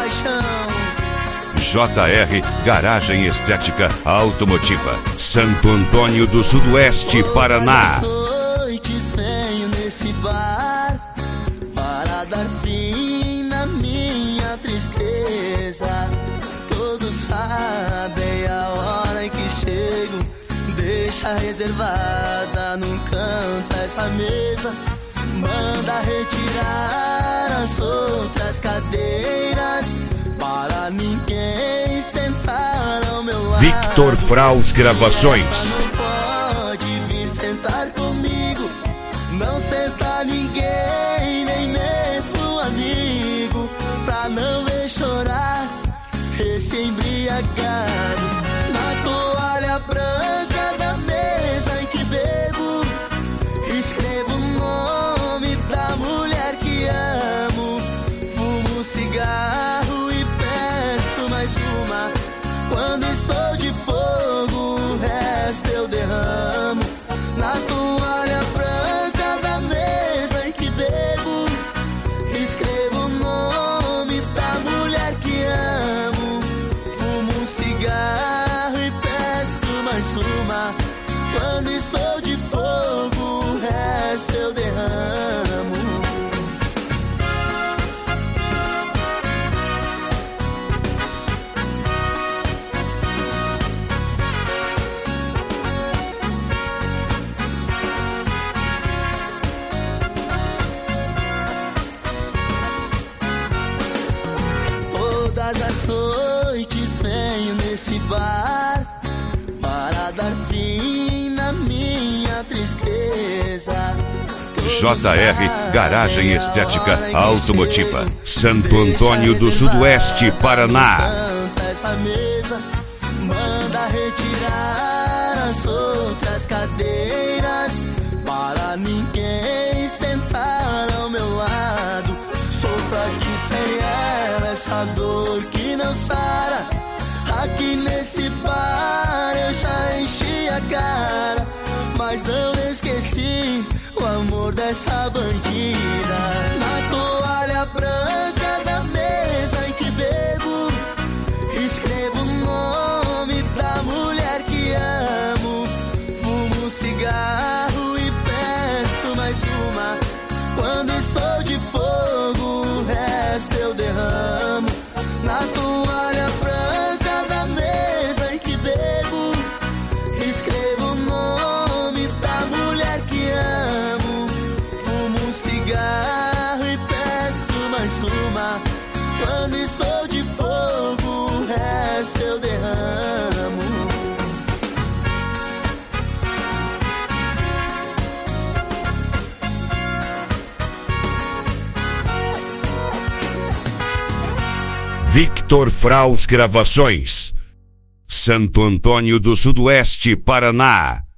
paixão. JR Garagem Estética Automotiva, Santo Antônio do Sudoeste, Paraná. Noites venho nesse bar para dar fim na minha tristeza. Todos sabem a hora em que chego, deixa reservada num canto essa mesa. Manda retirar as outras cadeiras para ninguém sentar ao meu lado. Victor Fraus Gravações. Não pode vir sentar comigo, não senta ninguém, nem mesmo amigo, pra não ver chorar esse embriagado. Na toalha branca da mesa em que bebo, escrevo o nome da mulher que amo. Fumo um cigarro e peço mais uma. Quando estou de fogo, o resto eu derramo. Na toalha branca da mesa em que bebo, escrevo o nome da mulher que amo. Fumo um cigarro e peço mais uma. Quando estou de fogo, o resto eu derramo. Todas as noites venho nesse bar para dar fim na minha tristeza. JR Garagem Estética Automotiva, Santo Antônio do Sudoeste, Paraná. Essa mesa, manda retirar as outras cadeiras para ninguém sentar ao meu lado. Sofro aqui sem ela, essa dor que não sara. Aqui nesse bar eu já enchi a cara, mas não esqueci o amor dessa bandida. Na toalha branca da mesa em que bebo, escrevo o nome da mulher que amo. Fumo um cigarro e peço mais uma. Quando estou de fogo, o resto eu derramo. Na toalha branca da mesa em que bebo, escrevo o nome da mulher que amo. Fumo um cigarro e peço mais uma. Quando estou de fogo, o resto eu derramo. Victor Fraus Gravações, Santo Antônio do Sudoeste, Paraná.